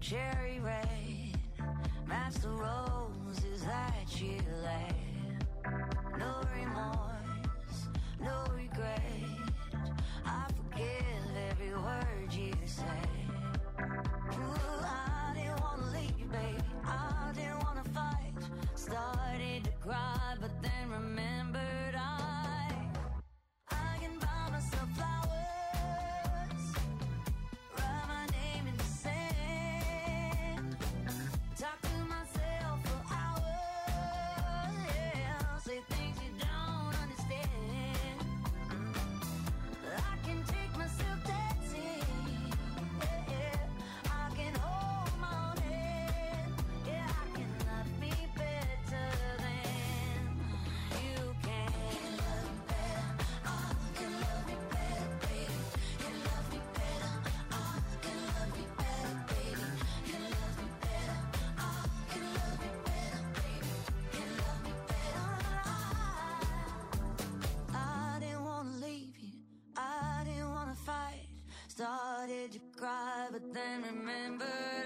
cherry red, match the roses that you laid. No remorse, no regret, I forgive every word you say. Ooh, I didn't wanna leave, baby, I didn't wanna fight. Started to cry, but then remembered I can buy myself flowers, write my name in the sand, talk to myself for hours, yeah, say things you don't understand. I can take myself dancing, yeah, I can hold my own hand, yeah, I can love me better than you can. Can love me better, can love me better, baby. Can love me better, can love me better, baby. Can love me better, can love me better, baby. Can love me better. I didn't wanna leave you, I didn't wanna fight. Started to cry, but then remembered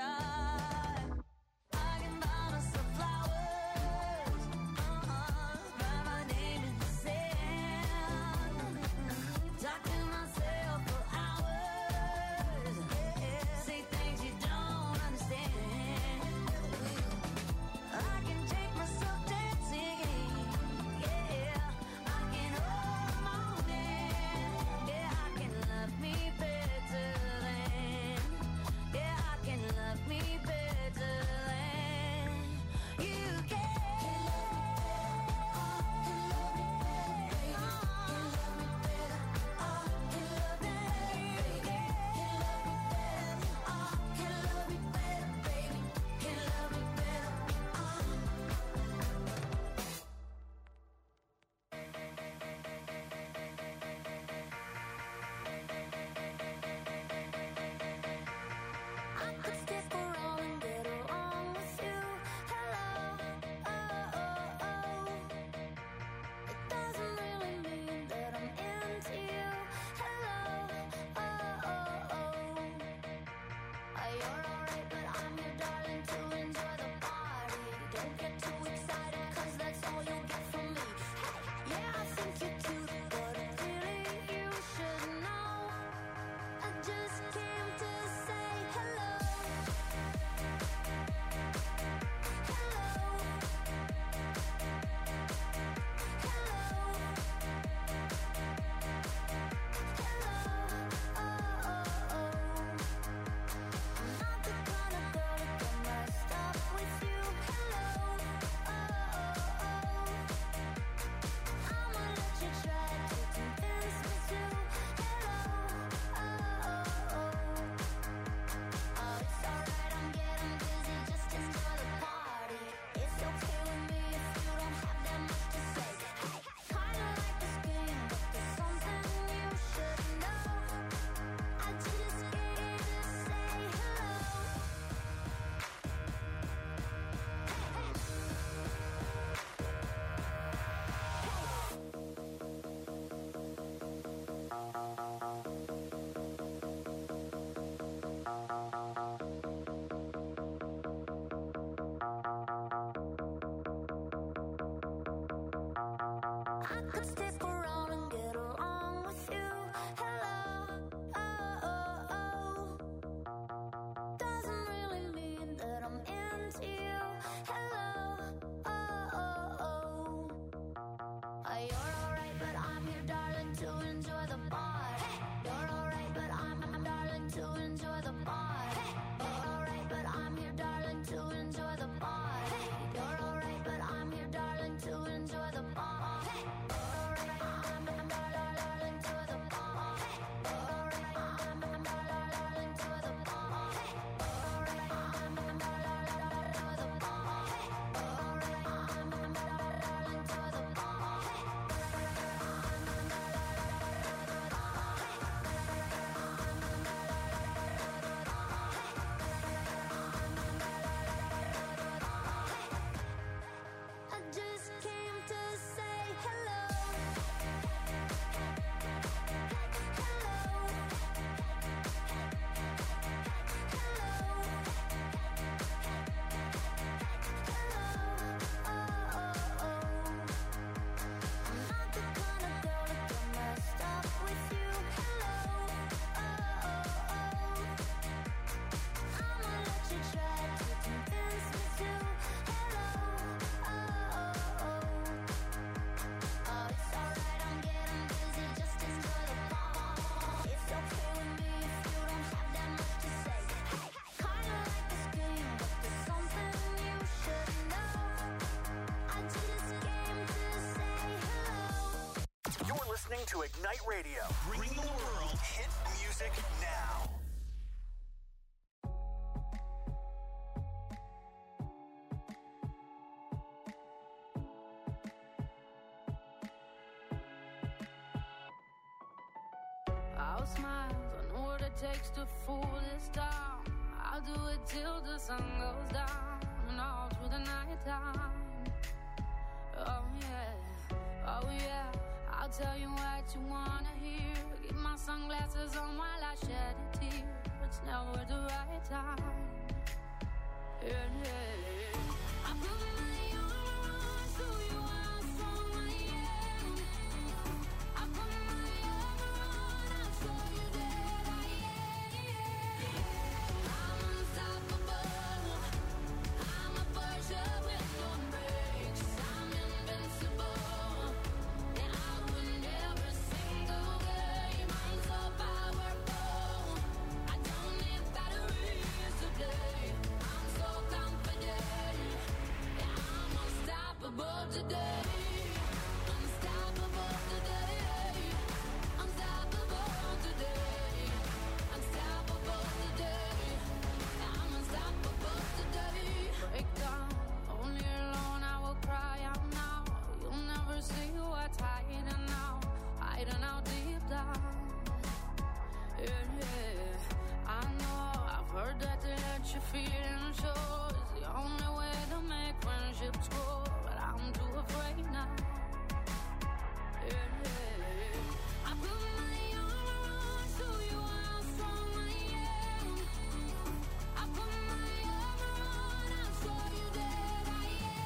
I can buy myself flowers, write my name in the sand, talk to myself for hours, yeah, say things you don't understand. I can take myself dancing, yeah, I can hold my own hand, yeah, I can love me better than, yeah, I can love me better than you can. Can love me better, can love me better, baby. Can love me better, I could stick around and get along with you. Hello, oh, oh, oh. It doesn't really mean that I'm into you. Hello, oh, oh, oh. You're alright, but I'm your darling to enjoy the party. Don't get too excited, 'cause that's all you'll get from me. Hey, yeah, I think you're cute, but really you should know I just came to say hello. Hello. Hello. Hello. Oh, oh, oh. I'm not the kind of girl to get messed up with you. Hello. Oh, oh, oh. I'ma let you try to convince me to. Hello. Oh, oh, oh. Oh, it's alright, I'm getting busy, just enjoy the party. It's okay with me if you don't have that much to say. Hey, kinda like this game, but there's something you should know. I just came to say hello. I could stick around and get along with you. Hello, oh, oh, oh. Doesn't really mean that I'm into you. Hello, oh, oh, oh. You're alright, but I'm your darling to enjoy the party. You're alright, but I'm darling to enjoy the party. You're alright, but I'm your darling to enjoy the party. You're alright, but I'm your darling to enjoy the party. You're alright, listening to Ignite Radio. Bringing the world hit music now. I'll smile, I know what it takes to fool this town. I'll do it till the sun goes down and all through the night time. Oh yeah, I'll tell you what you wanna hear. Keep my sunglasses on while I shed a tear. It's never the right time. Yeah. I put my armor on, show you how strong I am. I put my armor on, I'll show you that I am. I'm unstoppable. I'm a Persia with no brakes. I'm invincible. And I win every single game. I'm so powerful. I don't need batteries to play. I'm so confident. Yeah, I'm unstoppable today. Unstoppable today. Unstoppable today. Unstoppable today. I'm unstoppable today. Break down, only alone I will cry out now. You'll never see what's hiding out deep down. Yeah. I know, I've heard that to let you feel and show is the only way to make friendships grow, but I'm too afraid now. Yeah. I put my armor on, show you how strong I am. I put my armor on, I'll show you that I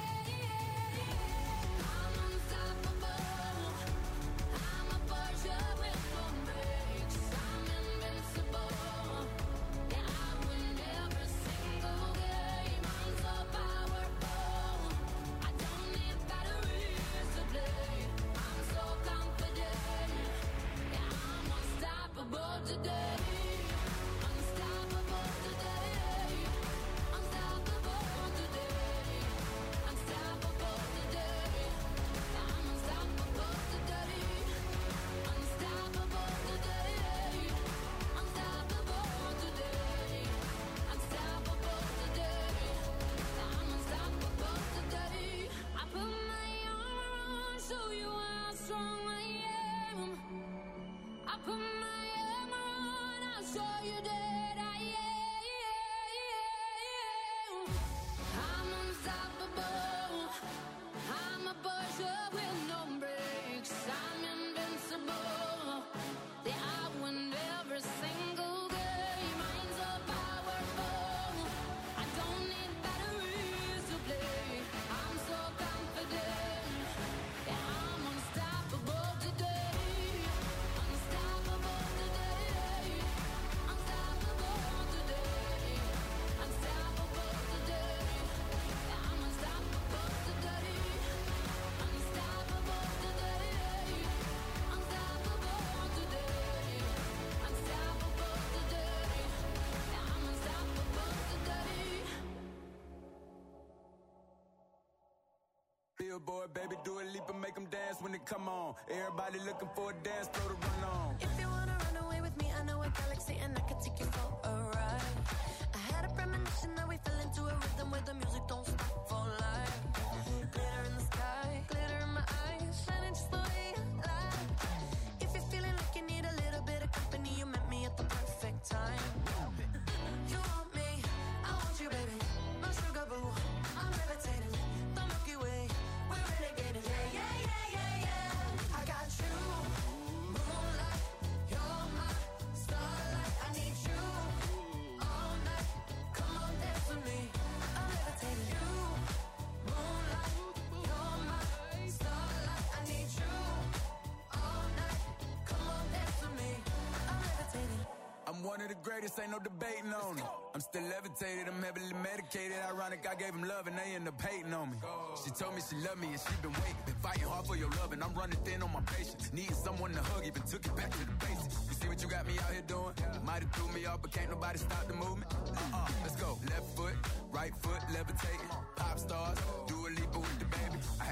am. I'm unstoppable. I'm a Persia with no brakes. I'm invincible. Yeah, I win every single game. I'm so powerful. I don't need batteries to play. I'm so confident. Yeah, I'm unstoppable today. Unstoppable today. Unstoppable today. Unstoppable today. I'm unstoppable today. Unstoppable today. Unstoppable today. Unstoppable today. I'm unstoppable today. I put my armor on, show you how strong I am. I put my armor on, I'll show you that I am. I'm unstoppable. I'm a Persia with no brakes. I'm invincible. Yeah, I win every single game. I'm so powerful. I don't need batteries to play. I'm so confident. Yeah, I'm unstoppable today. Unstoppable today. Unstoppable today. Unstoppable today. Yeah, I'm unstoppable today. Unstoppable today. Unstoppable today. Unstoppable today. Yeah, I'm unstoppable today. Billboard, baby, do a leap and make them dance when they come on. Everybody looking for a dance floor to run on. If you wanna run away with me, I know a galaxy and I can take you for a ride. I had a premonition that we fell into a rhythm where the music don't stop for life. Glitter in the sky, glitter in my eyes, shining just the way I like. If you're feeling like you need a little bit of company, you met me at the perfect time. You want me, I want you, baby. My sugar boo, I'm levitating. The Milky Way, we're renegading. Yeah, yeah, yeah, yeah, yeah. I got you, moonlight. You're my starlight. I need you all night. Come on, dance with me. I'm levitating. You, moonlight. You're my starlight. I need you all night. Come on, dance with me. I'm levitating. I'm one of the greatest, ain't no debating on it. I'm still levitated, I'm heavily medicated. Ironic, I gave him love and they end up hating on me. She told me she loved me and she been waiting. Been fighting hard for your love and I'm running thin on my patience. Needing someone to hug, even took it back to the basics. You see what you got me out here doing? Might have threw me off, but can't nobody stop the movement. Let's go. Left foot, right foot, levitating. Pop stars, do a leap with the baby. I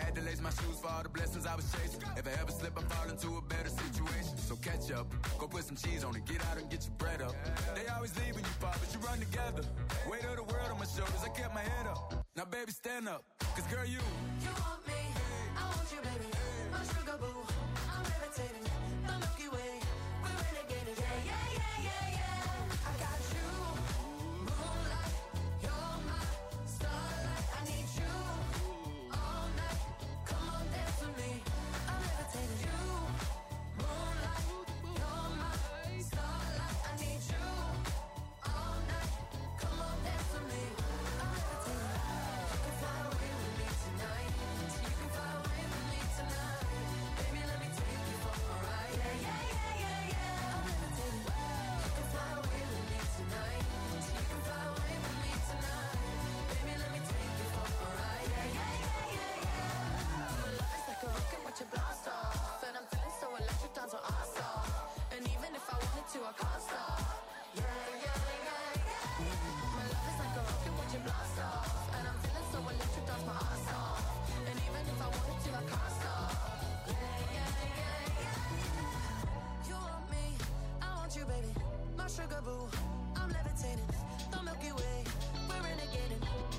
had to lace my shoes for all the blessings I was chasing. If I ever slip, I fall into a better situation. So catch up, go put some cheese on it, get out and get your bread up. They always leave when you fall, but you run together. Weight of the world on my shoulders, I kept my head up. Now baby, stand up, cause girl, you want me, I want you, baby. My sugar boo, I'm levitating. The Milky Way, we're renegading. Yeah, yeah, yeah, yeah, yeah. I got you, moonlight, you're my starlight. I need you all night. Come on, dance with me. I'm levitating. You, moonlight, you're my starlight. I need you all night. Come on, dance with me. I'm levitating. You can fly away with me tonight. You can fly away with me tonight. Baby, let me take you for a ride. Yeah, yeah, yeah, yeah, yeah. I'm levitating. You can fly away with me tonight. You can fly away with me tonight. Baby, let me take you for a ride. Yeah, yeah, yeah, yeah, yeah. Your love is like a rocket, watch it blast off. And I'm feeling so electric, dance on our off. And even if I wanted to, I can't stop. Yeah, yeah, yeah, yeah. My love is like a rocket, watch it blast off. And I'm feeling so electric, dance my ass off. And even if I wanted to, I can't stop. Yeah, yeah, yeah, yeah. You want me, I want you, baby. My sugar boo, I'm levitating. The Milky Way, we're renegading.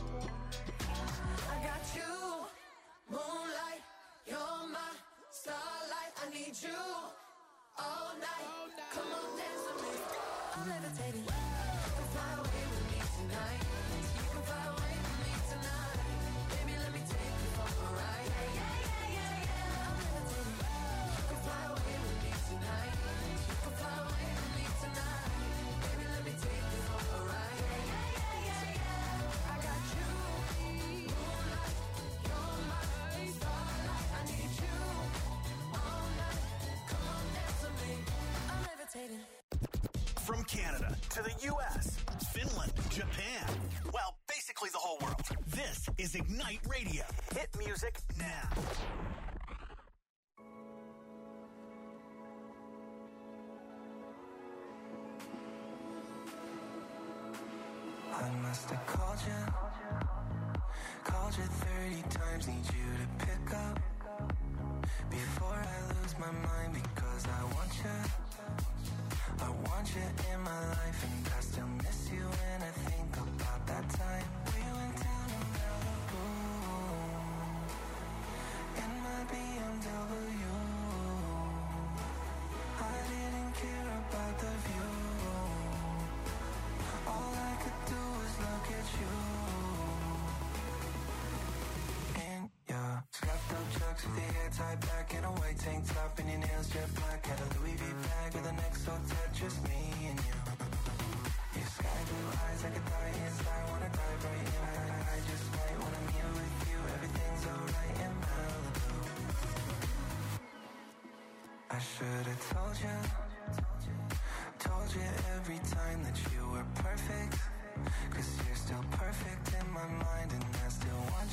I got you, moonlight, you're my starlight. I need you all night. Come on, dance with me. I'm levitating. You can fly away with me tonight. You can fly away with me tonight. Baby, let me take you for a ride. Yeah, yeah, yeah, yeah, yeah. I'm levitating. You can fly away with me tonight. You can fly away with me tonight. Baby, let me take you for a ride. Yeah, yeah, yeah, yeah, yeah. I got you, moonlight, you're my starlight. I need you all night. Come on, dance with me. I'm levitating. From Canada to the U.S., Finland, Japan, well, basically the whole world. This is Ignite Radio. Hit music now. I must have called you 30 times, need you to pick up before I lose my mind, because I want you in my life, and I still miss you when I think about that time we went down to Malibu in my BMW. I didn't care about the view, all I could do was look at you. In your strapped up chucks with the hair tied back and a white tank top and your nails jet black. Had a Louis V bag with an XO tat, just me and you. Your sky blue eyes, I could die inside, wanna dive right in. I just might wanna meet with you. Everything's alright in Malibu. I should've told you every time that you were perfect, 'cause you're still perfect in my mind, and I still want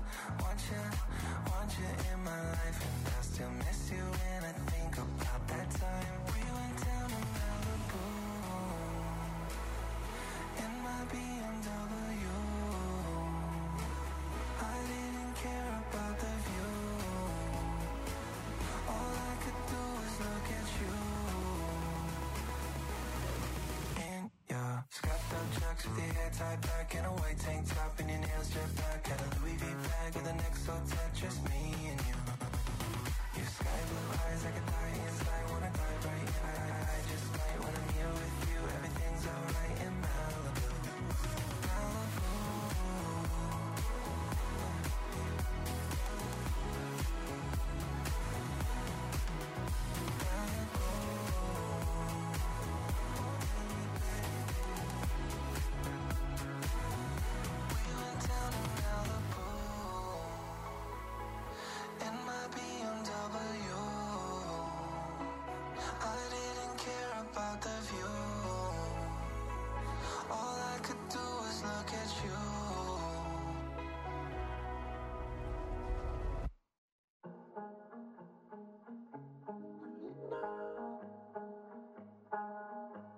you in my life, and I still miss you when I think about that time we went down to Malibu in my BMW. I didn't care about the view, all I could do was look at you. In your strapped up chucks with your hair tied back and a white tank top and your nails jet black. Had a Louis V bag with an XO tat, just me and you. Your sky blue eyes, I could die inside, wanna dive right in. I just might wanna meet with you. Everything's alright in Malibu. Malibu. We went down to Malibu in my BMW. I didn't care about the view, all I could do was look at you.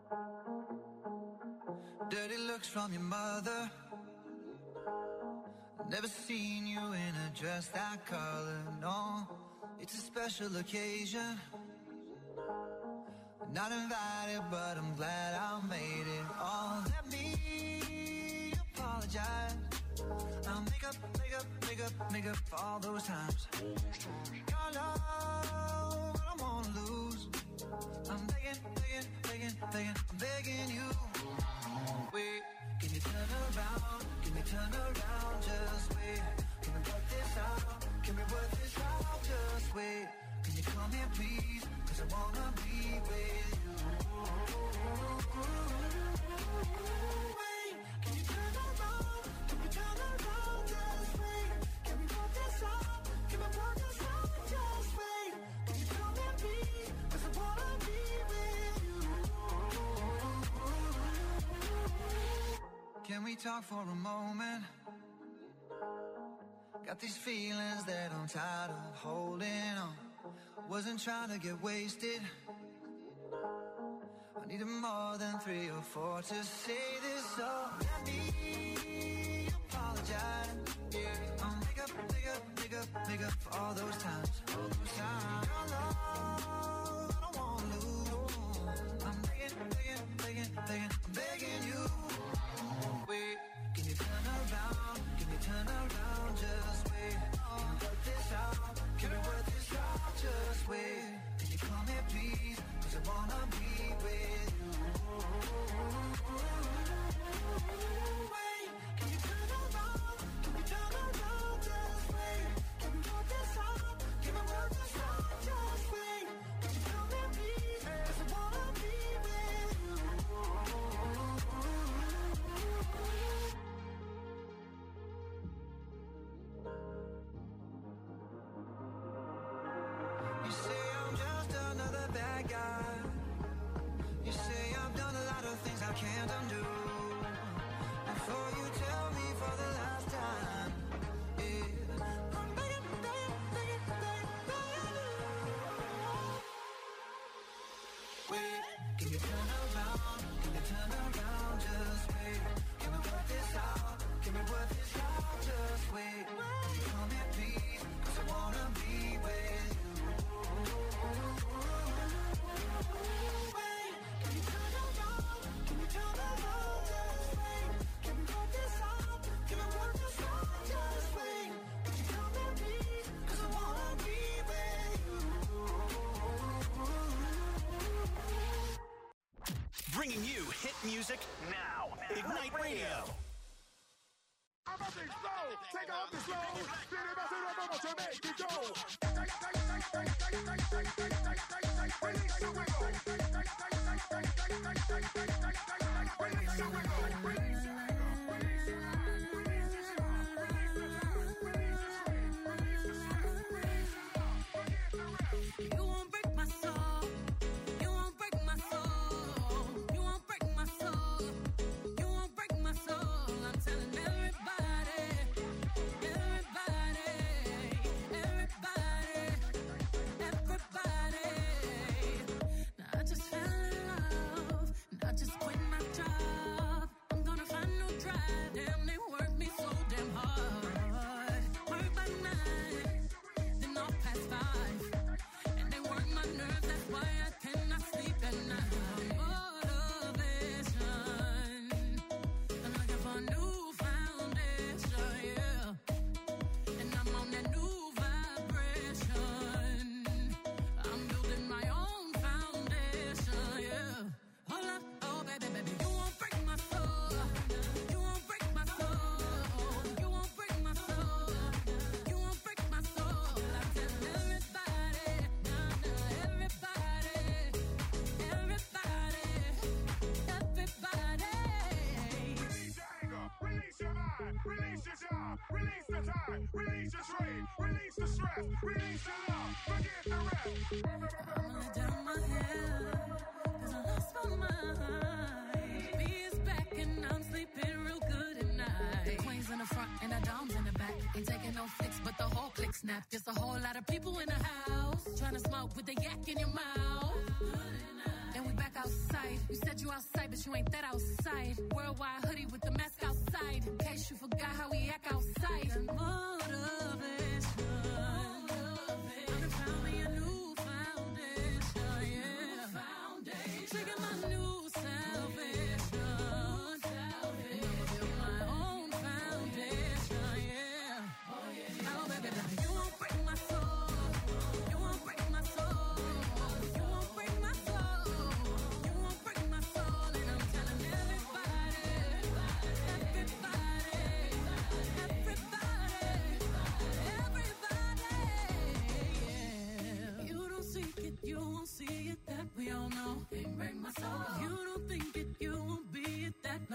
Dirty looks from your mother, Never seen you in a dress that color, no. It's a special occasion. Not invited, but I'm glad I made it. Oh, let me apologize. I'll make up for all those times. Your love, I don't wanna lose. I'm begging you. Wait, can you turn around? Can you turn around? Just wait. Can we work this out? Can we work this out? Just wait. Can you come here, please? 'Cause I wanna be with you. Wait, can you turn around? Can we turn around? Just wait. Can we work this out? Can we work this out? Just wait. Can you come here, please? 'Cause I wanna be with you. Can we talk for a moment? Got these feelings that I'm tired of holding on. Wasn't trying to get wasted. I needed more than 3 or 4 to say this, so let me apologize. Yeah, I'll make up for all those times. Your love, I don't wanna lose. I'm begging you. Wait, can you turn around? Can you turn around? Just wait. Can we work this out? Can we work this out? Just wait. Can you come here, please? 'Cause I wanna be with you. Wait, can you turn around? Can we turn around? Just wait. Can we work this out? Can we work this out? Just wait. Can you come here, please? 'Cause I wanna be with you. You say I'm just another bad guy. You say I've done a lot of things I can't undo. Before you tell me for the last time, yeah, I'm begging you. Wait, can you turn around? Can you turn around? Just wait. Can we work this out? Can we work this out? Just wait. Can you come here, please? 'Cause I wanna be with you. Wait, can you turn around? Can you turn around? Just wait. Can we work this out? Can we work this out? Just wait. Can you come here, please? 'Cause I wanna be with you. Bringing you hit music now. Ignite Radio. Take off the slow. To make it go. Release your wiggle. Release your wiggle. You won't break my soul. You won't break my soul. You won't break my soul. You won't break my soul. I'm telling everybody. Now I just fell in love. And I just quit my job. I'm gonna find no drive. Damn, they work me so damn hard. Work by 9, then off past 5. And they work my nerves, that's why I cannot sleep at night. Motivation. I'm looking for a new foundation, yeah. And I'm on that new vibration. I'm building my own foundation, yeah. Hold up, oh baby, you won't break my soul. You won't break my soul. You won't break my soul. You won't break my soul. I tell everybody, everybody. Release your anger. Release your mind. Release your job. Release the time. Release your trade. Release the stress. Release your love. Forget the rest. I'm gonna down my head, 'cause I lost my mind. B is back and I'm sleeping real good at night. The queen's in the front and the dom's in the back. Ain't taking no flicks, but the whole click snap. Just a whole lot of people in the house, trying to smoke with the yak in your mouth. And we back outside. You said you outside, but you ain't that outside. Worldwide hoodie with the mask outside. In case you forgot how we act outside.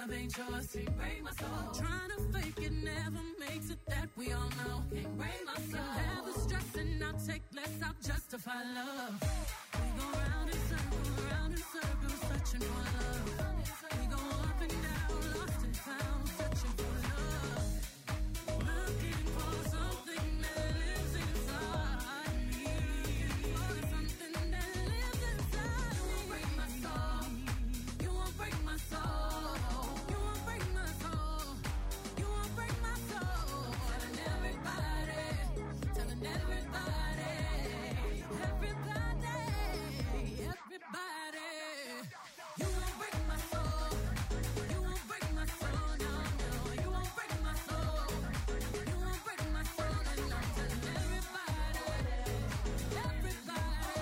love ain't yours, can't break my soul. Trying to fake it never makes it, that we all know. Can't break my soul. Never stressing, I'll take less, I'll justify love. We go round in circles, searching for love. We go up and down, lost and found, searching for love. Looking for something that lives inside me. For something that lives inside me. You won't break my soul. You won't break my soul. You won't break my soul. You won't break my soul. Telling everybody, telling everybody, everybody, everybody. You won't break my soul. You won't break my soul. No, no. You won't break my soul. You won't break my soul. And I'm telling everybody, everybody,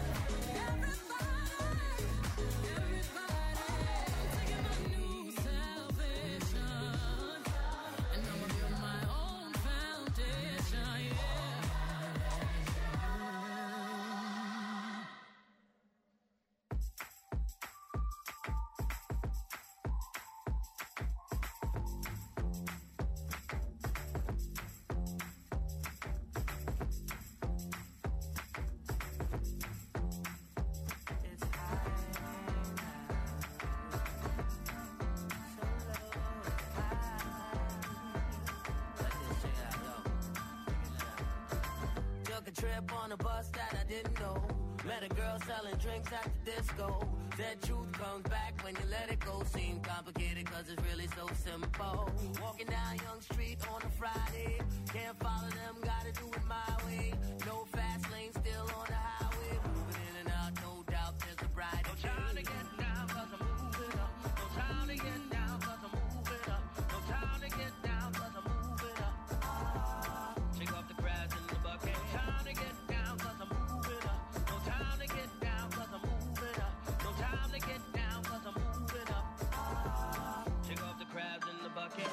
everybody, taking my new salvation, and I'ma build my own foundation. Yeah. Took a trip on a bus that I didn't know. Met a girl selling drinks at the disco. Said truth comes back when you let it go. Seemed complicated cause it's really so simple. Walking down Young Street on a Friday. Can't follow them, gotta do it my way. No fast lane, still on the highway. Moving in and out, no doubt there's a brighter day. No time to get down cause I'm moving up. No time to get down cause I'm moving up. No time to get down cause I'm moving up. Shake off the crabs in the bucket. No time to get down cause I'm moving up. No time to get down cause I'm moving up. No time to get down cause I'm moving up. Shake off the crabs in the bucket.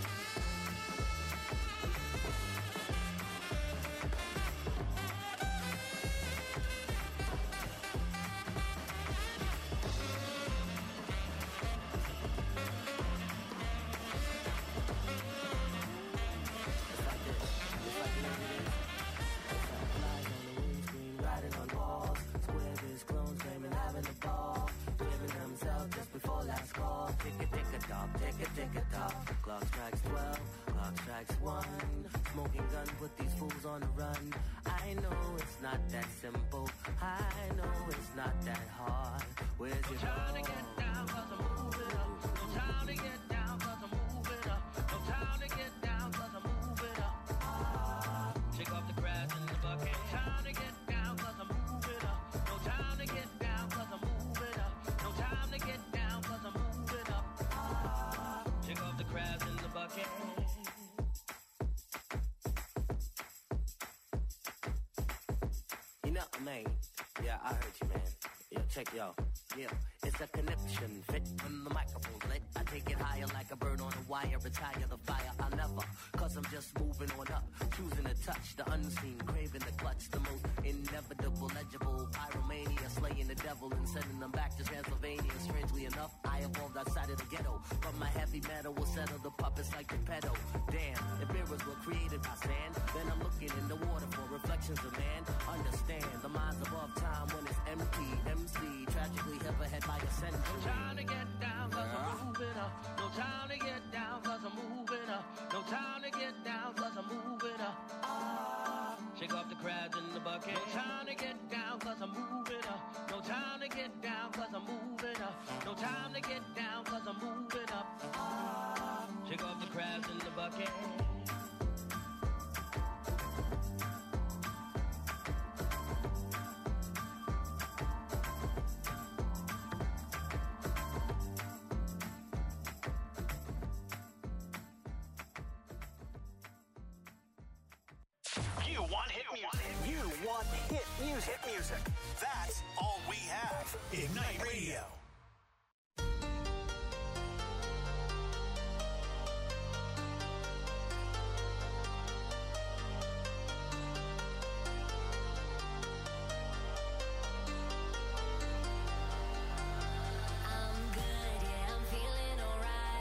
Riding on walls, squares, clones, flaming, having a ball. Giving themselves just before last call. Tick a tock, tick a tock. Clock strikes 12, clock strikes 1. Smoking gun, put these fools on the run. I know it's not that simple. I know it's not that hard. Where's your time to get down cause I'm moving up. No time to get down cause I'm moving up. No time to get down cause I'm moving up. Shake off the crabs in the bucket. No time to get down cause I'm moving up. No time to get down cause I'm moving up. No time to get down cause I'm moving up. Shake off the crabs in the bucket. You know, man. Yeah, I heard you, man. Yeah, check yo. Yeah, it's a connection. Fit when the microphone's lit. I take it higher like a bird on a wire. Retire the fire. I'll never. Cause I'm just moving on up. Choosing to touch the unseen. Craving the clutch. The most inevitable, legible. Pyromania. Slaying the devil and sending them back to Transylvania. Strangely enough, I evolved outside of the ghetto. But my heavy metal will settle the puppets like the pedo. Damn, if mirrors were created by sand, then I'm looking in the water for reflections of man. Understand, the mind's above time when it's empty. MC, tragically hit ahead by a century. No time to get down cause I'm moving up. No time to get down cause I'm moving up. No time to get down cause I'm moving up. Shake off the crabs in the bucket. No time to get down cause I'm moving up. No time to get down cause I'm moving up. No time to get down cause I'm moving up. Shake off the crabs in the bucket. You want hit music. You want hit music. Hit music. That's all we have. Ignite Radio. I'm good, yeah, I'm feeling alright.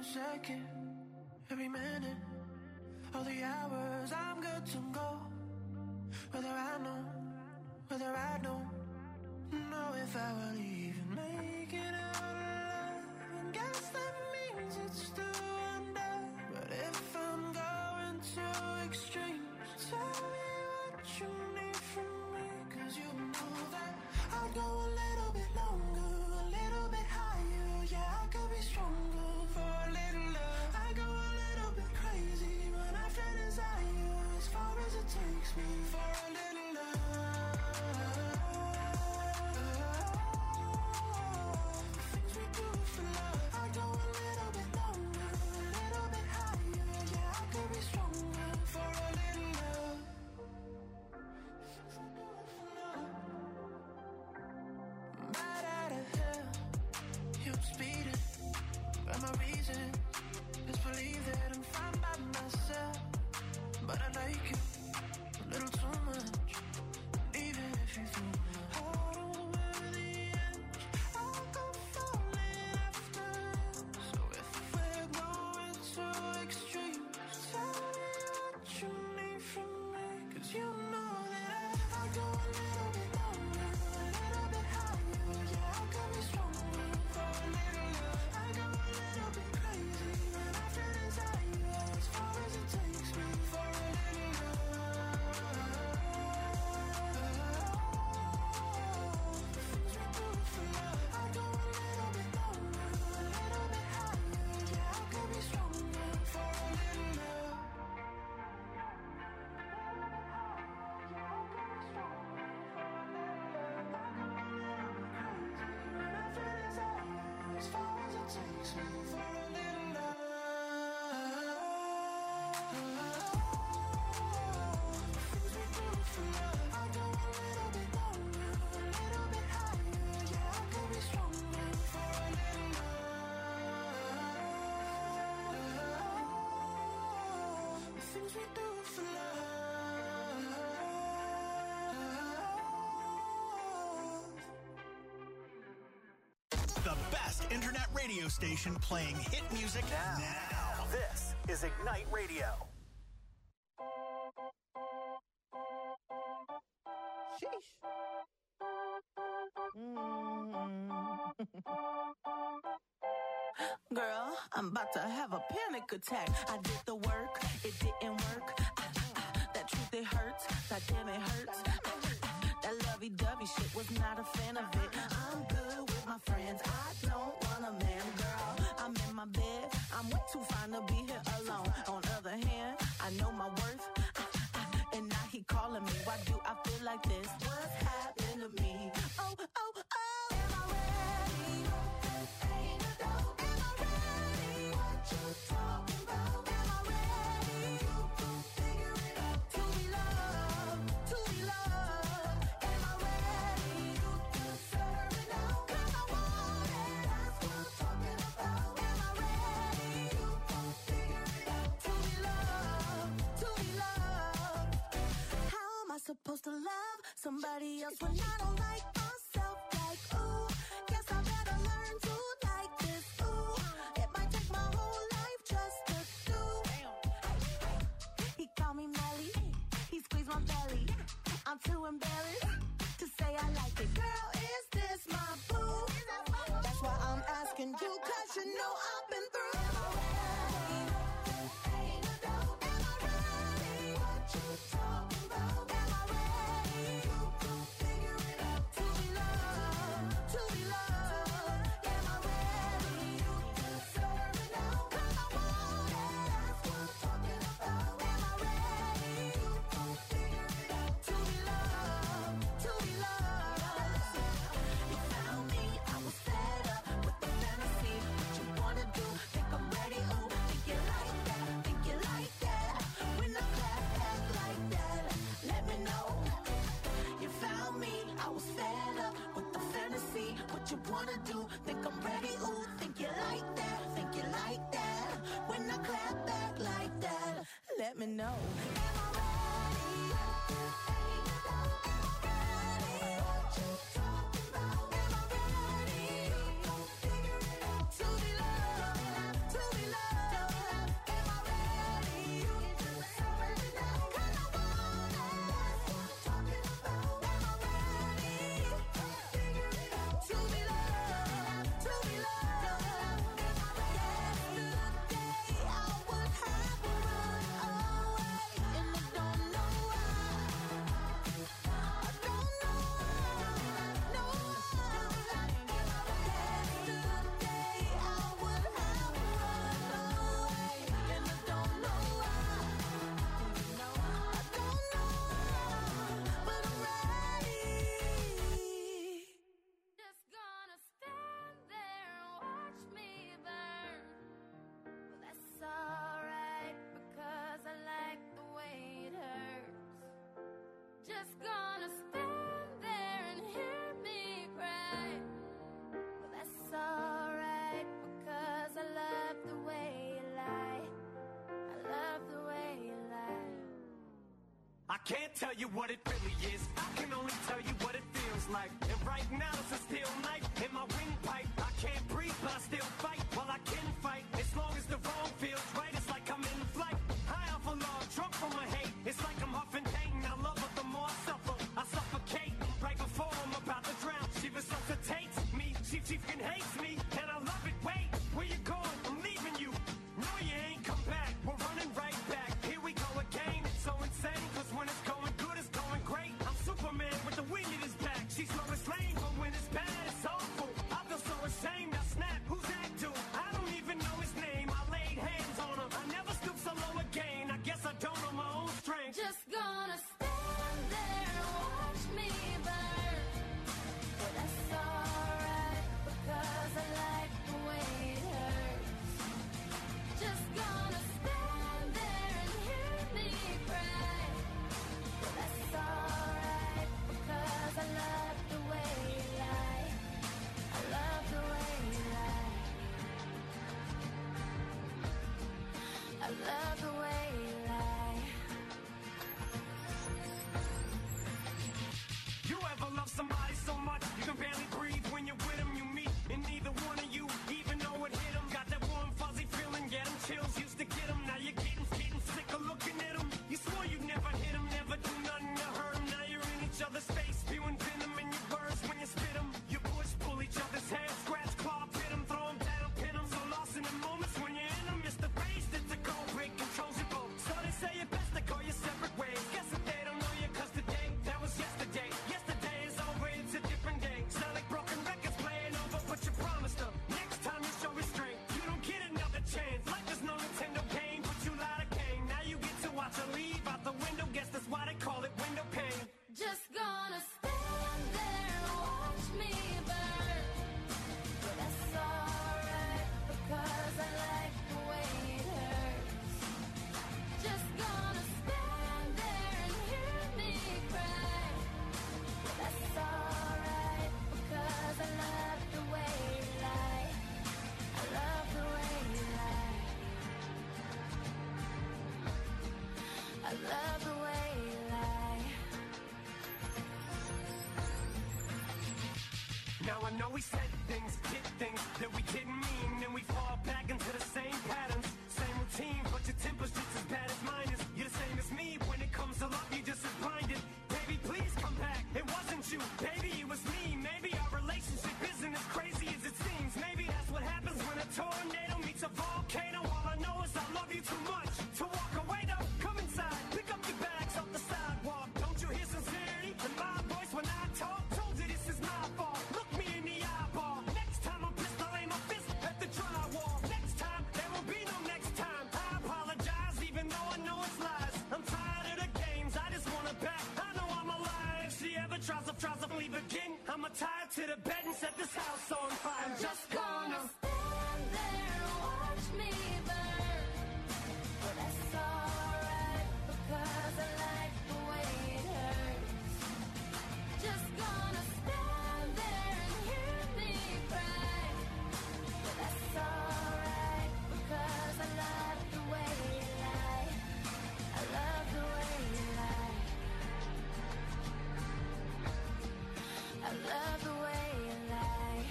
second, every minute, all the hours I'm good to go. Whether I don't know if I will even make it out alive. And guess that means it's still under. But if I'm going too extreme, tell me what you need from me. Cause you know that I'd go a little bit longer, a little bit higher. Yeah, I could be stronger for a little love. I go a little bit crazy when I feel desire, as far as it takes me for a little love. Things we do for love. I go a little bit longer, a little bit higher. Yeah, I could be stronger for a little love. Right out of hell, you're speeding. But my reason is believe that I'm fine by myself. But I like you a little too much. Even if you threw my heart over the edge, I'll go falling after. So if we're going too extreme, tell me what you need from me. Cause you know that I go a little bit longer, a little bit higher. Yeah, I could be stronger for a little love. I go a little bit crazy when I feel desire, as far as it takes me for a little love. Things we do for love. I go a little bit longer, a little bit higher. Yeah, I could be stronger for a little love. As far as it takes me for a little love. Things we do for love. I go a little bit longer, a little bit higher. Yeah, I could be stronger for a little love. The things we do for love. The best internet radio station playing hit music now. This is Ignite Radio. Girl, I'm about to have a panic attack. I did the work, it didn't work. That truth, it hurts. That damn, it hurts. That lovey-dovey shit, was not a fan of it. I'm good with my friends. I don't want a man, girl. I'm in my bed. I'm way too fine to be here alone. On the other hand, I know my worth. And now he calling me. Why do I feel like this? What's happening to me? Oh, oh, oh. Am I ready? Ain't a dope. Am I ready? What you talking about? Am I ready? You gon' figure it out. To be loved, to be loved. Am I ready? You deserve it now. 'Cause I want it. That's what I'm talking about. Am I ready? You gon' figure it out. To be loved, to be loved. How am I supposed to love somebody else when I don't like myself? Like, ooh, guess I better learn to like this. Ooh, it might take my whole life just to do. He called me Melly, he squeezed my belly. I'm too embarrassed to say I like it. Girl, is this my boo? That's why I'm asking you, 'cause you know I've been through. Am I ready? Ain't a dope. Am I ready? What you talking about? Am I ready? You gon' figure it out. To be loved, to be loved. Am I ready? You deserve it now. 'Cause I want it. That's what I'm talking about. Am I ready? You gon' figure it out. To be loved, to be loved. You found me, I was fed up with the fantasy. What you wanna do? Think I'm ready? Ooh, think you like that? Think you like that? When I clap back like that, let me know. You found me, I was fed up with the fantasy. What you wanna do? Think I'm ready? Ooh, think you like that? Think you like that? When I clap back like that, let me know. Am I ready? Ain't a doubt. Am I ready? What you talking about? Am I ready? You gon' figure it out. To be loved, to be loved. can't tell you what it really is. I can only tell you what it feels like. And right now it's a steel knife in my windpipe. I can't breathe, but I still fight. Well, I can fight. As long as the wrong feels right, it's like I'm in flight. High off of love, drunk from my hate. It's like I'm huffing pain. I love her the more I suffer. I suffocate right before I'm about to drown. She resuscitates me. She freaking hates me. And I love it. Wait, where you going? I'm leaving you. No, you ain't come back. We're running right back. Here we go again. It's so insane. Cause when it's going good, it's going great. I'm Superman with the wind in his back. She's Lois Lane, but when it's bad, it's awful. I feel so ashamed. I snap. Who's that dude? I don't even know his name. I laid hands on him. I never stoop so low again. I guess I don't know my own strength. Just gonna stand there and watch me burn. But that's alright, because I like the way it hurts. Just gonna stand there and hear me cry. But that's alright, because I love the way you lie. I love the way you lie. I love the way you lie. You ever love somebody so much you can barely breathe when you're with them? You meet, and neither one of you even know it hit them. Got that warm fuzzy feeling, get them chills, used to get them. Now you're getting sick of looking at them. You swore you'd never hit them, never do nothing to hurt them. Now you're in each other's face, spewing venom in your words when you spit them. You push, pull each other's hair, scratch, claw, pit them, throw them down, pin them. So lost in the moments when you're in them, it's the face that's the goal break, controls you both. So they say it best to go your separate ways. Guess that they don't know you, cause today, that was yesterday. Yesterday is over, it's a different day. Sound like broken records playing over, but you promised them. Next time you show restraint, you don't get another chance. Life is no Nintendo game, but you lied again. Now you get to watch her leave out the window, guess that's why they call it window pane. Just gonna stand there and watch me burn. But that's alright, because I like the way it hurts. Just gonna stand there and hear me cry. But that's alright, because I love the way you lie. I love the way you lie. I love the way you lie. Now I know we said things, did things that we didn't mean, and we fall back into the same patterns, same routine, but your temper's just as bad as mine is. You're the same as me, when it comes to love, you're just as blinded. Baby, please come back, it wasn't you, baby, it was me. Maybe our relationship isn't as crazy as it seems. Maybe that's what happens when a tornado meets a volcano. All I know is I love you too much to walk away though. Come inside, pick up your bags off the sidewalk. Don't you hear sincerity in my voice when I talk? Told you this is my fault. Look me in the eyeball. Next time I'm pissed, I'll aim my fist at the drywall. Next time, there will be no next time. I apologize, even though I know it's lies. I'm tired of the games, I just want it back. I know I'm alive. If she ever tries to leave again, I'ma tie her to the bed and set this house on fire. I'm just gonna stand there and watch me burn. But that's alright, because I like the way it hurts. Just gonna stand there and hear me cry. But that's alright, because I love the way you lie. I love the way you lie. I love the way you lie.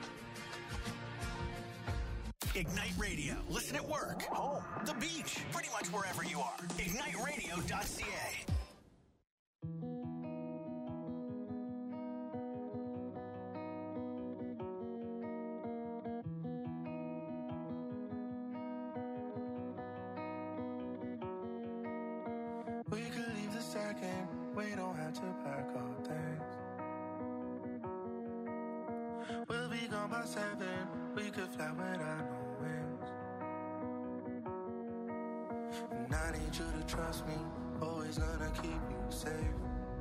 Ignite Radio. Listen at work, home, the beach, pretty much wherever you are. IgniteRadio.ca. We could leave the second, we don't have to pack our things. We'll be gone by 7, we could fly without no wings. And I need you to trust me, always gonna keep you safe.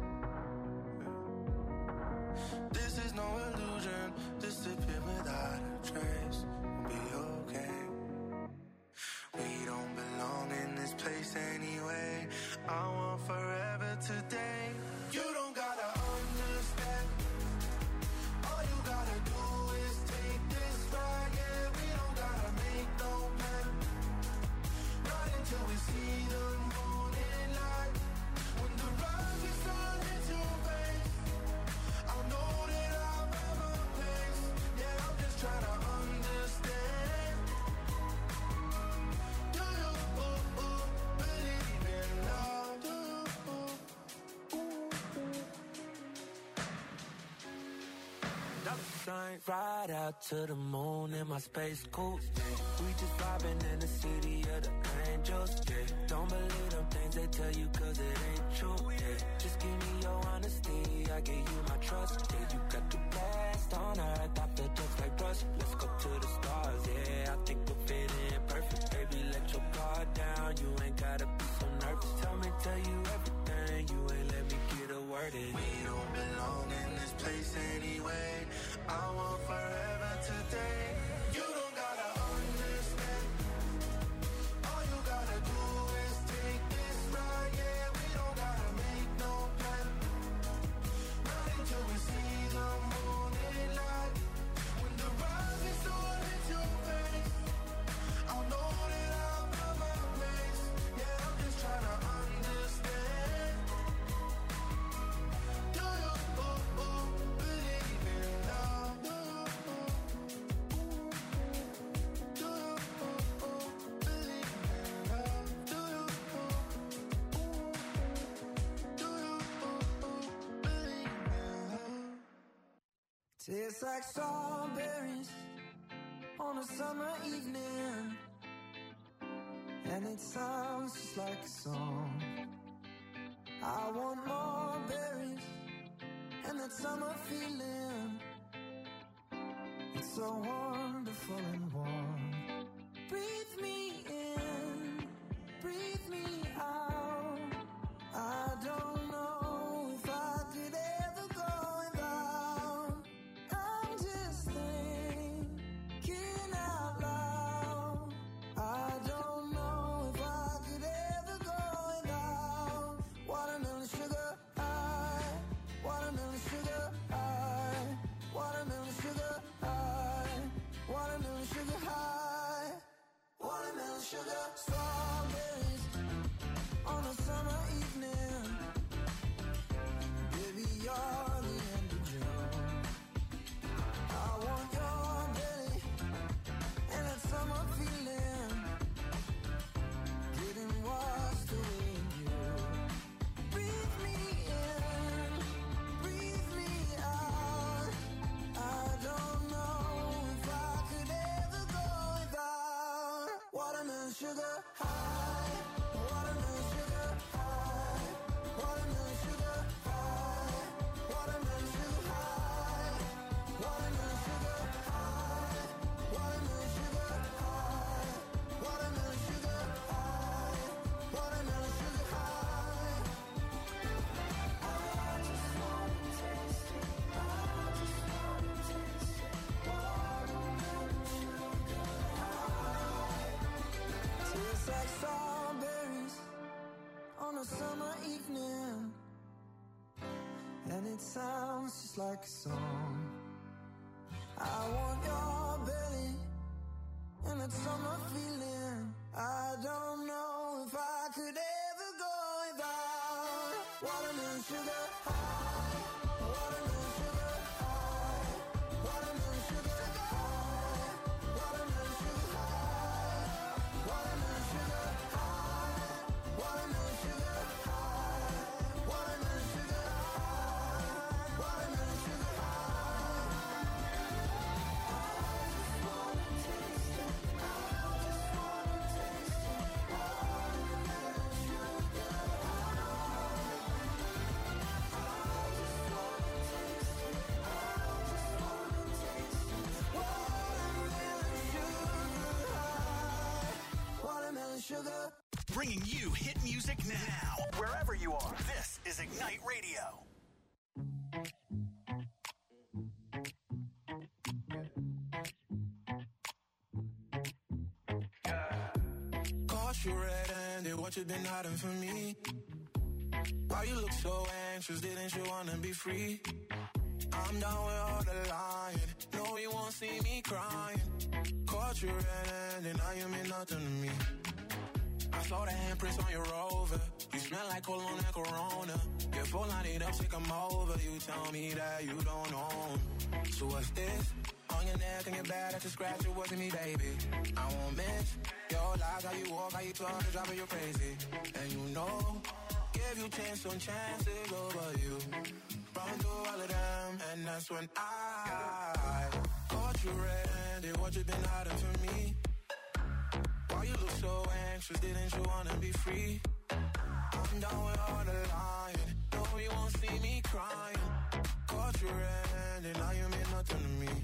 This is no illusion, disappear without a trace. We'll be okay. We don't belong in this place anyway. I want forever today. You don't gotta understand. All you gotta do is take this ride. Yeah, we don't gotta make no plan. Not until we see the morning light. When the drink, ride out to the moon in my space coupe. We just vibing in the city of the angels. Yeah. Don't believe them things they tell you 'cause it ain't true. Yeah. Just give me your honesty, I give you my trust. Yeah, you got the best on earth, I feel just like rust. Let's go to the stars, yeah, I think we'll fit in perfect. Baby, let your guard down, you ain't gotta be so nervous. Tell you everything, you ain't let me get a word in. We don't belong in this place anyway. I want forever today. You don't gotta understand. All you gotta do is take this ride. Yeah, we don't gotta make no plan. Not until we see the morning light. When the rising sun hits your face, I'll know that I'll come my place. Yeah, I'm just trying to understand. Do you believe in love? Do you believe in love? Do you believe in love? Tastes like strawberries on a summer evening, and it sounds just like a song. I want more berries and that summer feeling. It's so wonderful and warm. Breathe me in, breathe me out. I don't know if I could ever go without. I'm just thinking out loud. I don't know if I could ever go without. Watermelon sugar high, watermelon sugar high, watermelon sugar high, watermelon sugar high, watermelon sugar. Strawberries on a summer evening. Baby, you're the end of June. I want your belly and that summer feeling, getting washed away in you. Breathe me in, breathe me out. I don't know if I could ever go without. Watermelon sugar high, watermelon sugar high, watermelon sugar high, watermelon sugar high, watermelon sugar high, watermelon sugar high, watermelon sugar high, watermelon sugar high. I just wanna taste it, I just wanna taste it, watermelon sugar high. Tastes like strawberries on a summer evening, and it sounds just like a song. I want your belly and that summer feeling. I don't know if I could ever go without. Watermelon sugar high, watermelon sugar high, watermelon sugar high, watermelon sugar high, watermelon sugar high, watermelon sugar high, watermelon sugar high, watermelon sugar high. I just wanna taste it, I just wanna taste it, watermelon sugar high. Watermelon sugar. Bringing you hit music now. Wherever you are, this is Ignite Radio. Caught you red-handed, what you been hiding from me? Why you look so anxious, didn't you wanna be free? I'm down with all the lying, no you won't see me crying. Caught you red-handed, now you mean nothing to me. I saw the handprints on your Rover, you smell like cologne and Corona. Get full lined up, take 'em over, you tell me that you don't know 'em. So what's this? On your neck and your back, that's a scratch, it wasn't me, baby. I won't miss your lies, how you walk, how you talk, the driver, you're crazy. And you know, give you chance on chances over you. run through all of them, and that's when I caught you red-handed. What you been hiding from me? Why you look so anxious? Didn't you wanna be free? I'm down with all the lying. No, you won't see me crying. Caught you red-handed, now you mean nothing to me.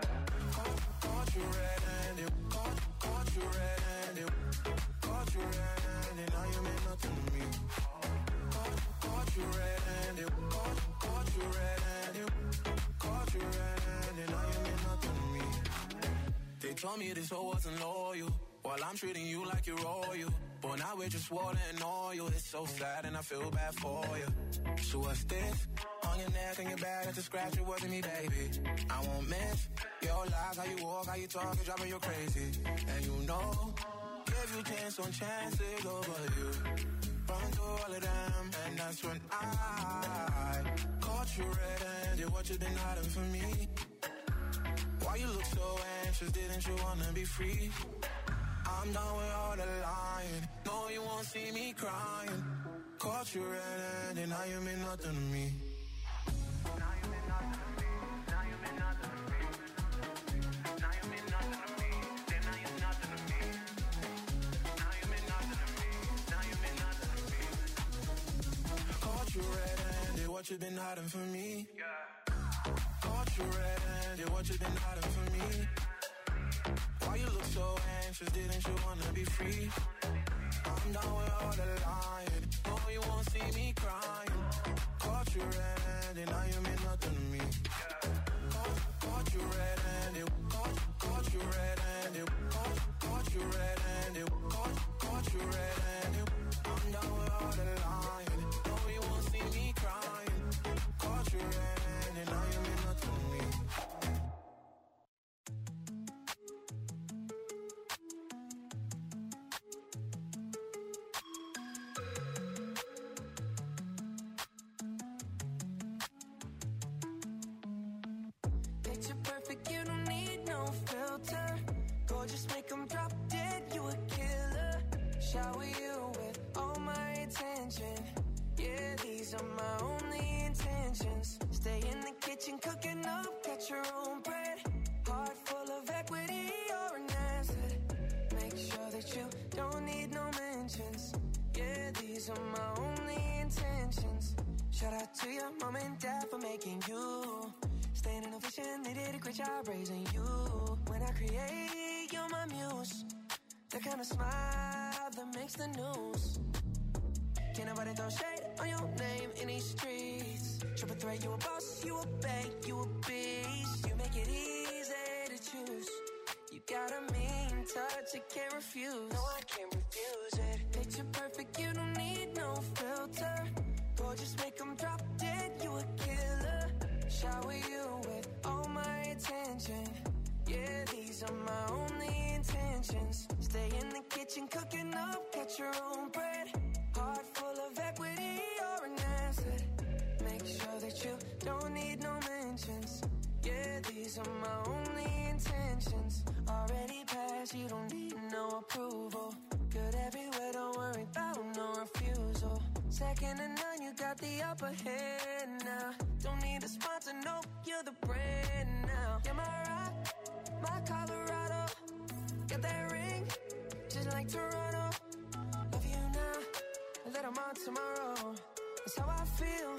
Caught you red-handed, caught you red-handed, caught you red-handed, now you mean nothing to me. Caught you red-handed, caught you red-handed, caught you red-handed, now you mean nothing to me. They told me this hoe wasn't loyal, while I'm treating you like you're royal. But now we're just water and oil. It's so sad and I feel bad for you. So what's this? On your neck and your back, that's a scratch, it wasn't me, baby. I won't miss your lies, how you walk, how you talk, it's driving you crazy. And you know, give you chance on chances over you. Run through all of them, and that's when I caught you red-handed. What you been hiding from me? Why you look so anxious? Didn't you wanna be free? I'm done with all the lying. No, you won't see me crying. Caught you red-handed, now you mean nothing to me. Now you mean nothing to me. Now you mean nothing to me. Now you mean nothing to me. Then now you're nothing to me. Now you mean nothing to me. Now you mean nothing to me. Caught you red-handed, what you been hiding from me? Caught you red-handed, what you been hiding from me? Why you look so anxious? Didn't you wanna be free? I'm down with all the lying. No, you won't see me crying. Caught you red-handed, now you mean nothing to me. Caught you red-handed, caught you red-handed, caught you red-handed, caught you red-handed. I'm down with all the lying. No, you won't see me crying. Caught you red-handed, now you mean nothing to me. Picture perfect, you don't need no filter. Gorgeous, make them drop dead, you a killer. Shower you with all my attention. Yeah, these are my only intentions. Stay in the kitchen, cooking up, get your own bread. Heart full of equity, you're an asset. Make sure that you don't need no mentions. Yeah, these are my only intentions. Shout out to your mom and dad for making you. Staying in a vision, they did a great job raising you. When I create, you're my muse. The kind of smile that makes the news. Can't nobody throw shade on your name in these streets. Triple threat, you a boss, you a bank, you a beast. You make it easy to choose. You got a mean touch, I can't refuse. No, I can't refuse it. Picture perfect, you don't need no filter. Gorgeous, make them drop dead, you a killer. Shower you with all my attention. Yeah, these are my only intentions. Stay in the kitchen, cooking up, get your own bread. Heart full of equity, you're an asset. Make sure that you don't need no mentions. Yeah, these are my only intentions. Already passed, you don't need no approval. Good everywhere, don't worry about no refusal. Second to none, you got the upper hand now. Don't need a sponsor, no, you're the brand now. You're my rock, my Colorado. Got that ring, just like Toronto. Love you now, let them on tomorrow. That's how I feel.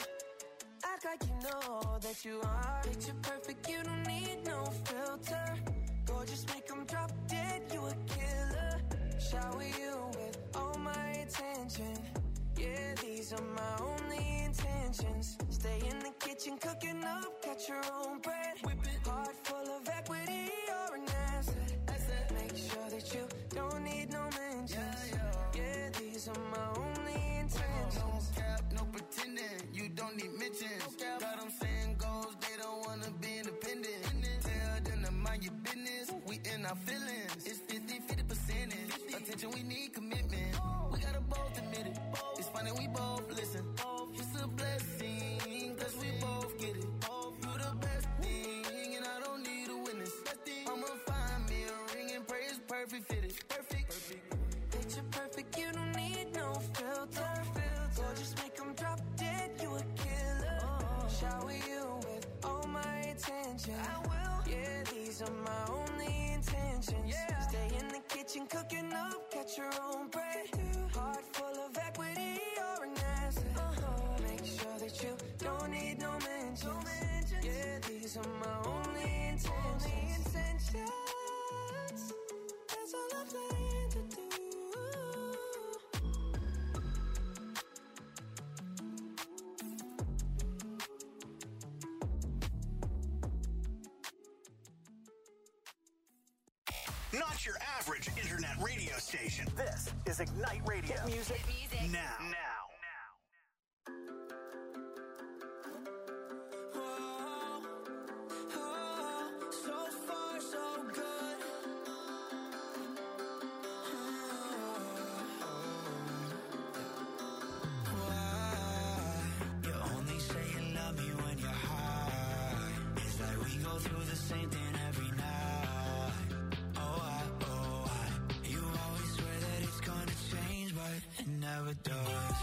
Act like you know that you are. Picture perfect, you don't need no filter. Gorgeous, make them drop dead, you a killer. Shower you with all my attention. Yeah, these are my only intentions. Stay in the kitchen, cooking up, get your own bread. Heart full of equity, you're an asset. Make sure that you don't need no mentions. Yeah, these are my only intentions. No cap, no pretending, you don't need mentions. Got them saying goals, they don't wanna be independent. Tell them to mind your business, we in our feelings. It's 50-50 percentage. Attention, we need commitment. We gotta both admit it. It's funny, we both listen. It's a blessing, cause we both get it. You the best thing, and I don't need a witness. I'ma find me a ring and pray it's perfect fitted. Perfect. Picture perfect, you don't need no filter. Gorgeous, make them drop dead, you a killer. Shower don't break. Heart full of equity, you're an asset. Make sure that you don't need no mentions. Yeah, these are my only intentions. That's all I plan to do. Not your average internet radio station. This is Ignite Radio. Hit music. Now. So far, so good. Why? You only say you love me when you're high. It's like we go through the same thing every night. Oh, I. You always swear that it's gonna change, but it never does.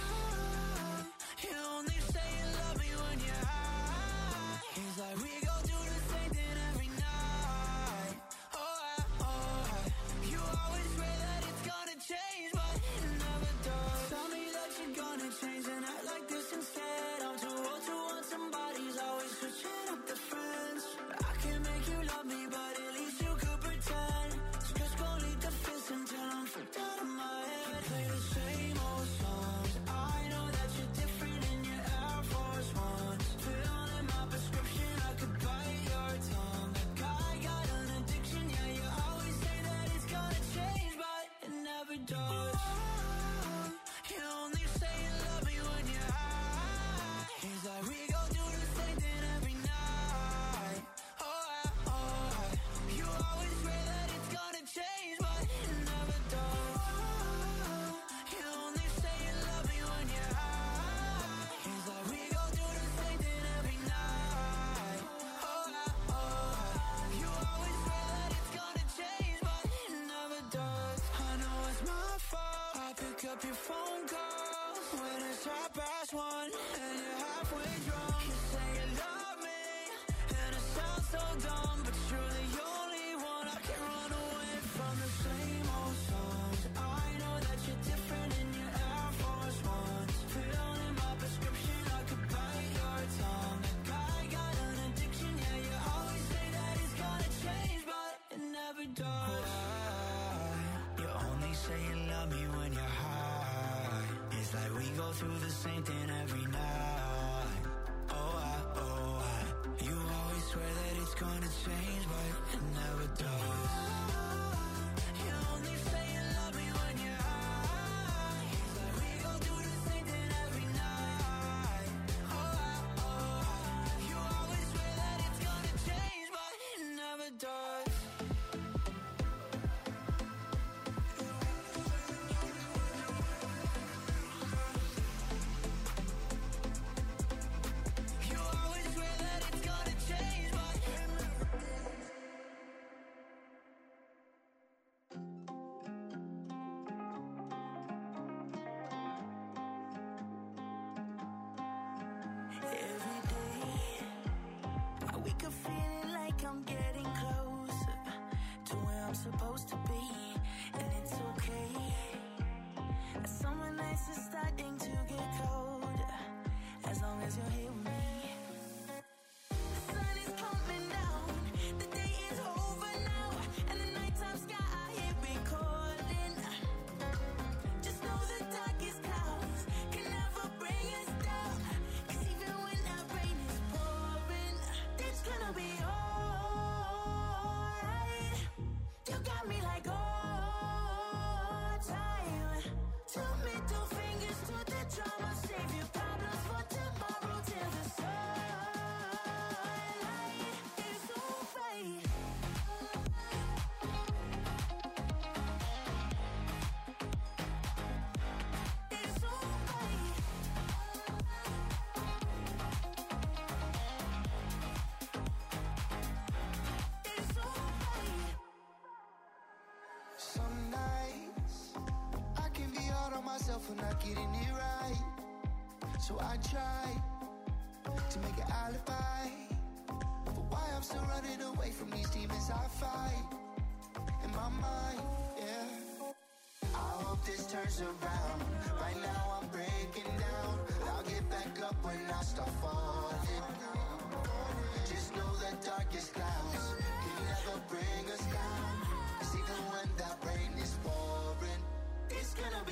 You only say you love me when you're high. It's like we go through the same thing every night. Oh, I. You always swear that it's gonna change, but it never does. Tell me that you're gonna change and act like this instead. I'm too old to want somebody's always switching up the friends. I can't make you love me, but at least you could pretend. So just go lead the fence until I'm freaked out of my head. Play the same old songs. I know that you're different in your Air Force Ones. Fill in my prescription, I could bite your tongue. That guy got an addiction, yeah, you always say that it's gonna change, but it never does. You only say you love me when you're high. It's like we go through the same thing every night. Oh, I. You always swear that it's gonna change, but it never does. You only say you love me when you're high. It's like we go through the same thing every night. Oh, you always swear that it's gonna change, but it never does. I know it's my fault. I pick up your phone calls when it's 1:30 and you're halfway drunk. You say you love me, and it sounds so dumb, but you're the only one I can run away from. The same old songs. I know that you're different in your Air Force Ones. Fill in my prescription, I could bite your tongue. That guy got an addiction, yeah, you always say that it's gonna change, but it never does. You only say you love me when you're high. It's like we go through the same thing every night. Oh, I. You always swear that it's gonna change, but it never does. You only say you love me when you're high. It's like we go through the same thing every night. Oh, you always swear that it's gonna change, but it never does. You always swear that it's gonna change, but Every day, I wake up feeling like I'm getting closer to where I'm supposed to be, and it's okay. Summer nights are starting to get colder, as long as you're here with me. The sun is coming down, the day is over now, and the nighttime sky here recording. Just know the darkest clouds can never bring us down, 'cause even when that rain is pouring, it's gonna be alright. You got me like all time. Two middle fingers to the drama, save your problems for tomorrow till the sunlight is alright. It's alright. It's alright. Some nights I can be hard on myself for not getting it right. So I try to make an alibi for why I'm still running away from these demons I fight in my mind. Yeah, I hope hope this turns around. Right now I'm breaking down. I'll get back up when I start falling. Just know the darkest clouds can never bring us down. 'Cause even when that rain is pouring, it's gonna be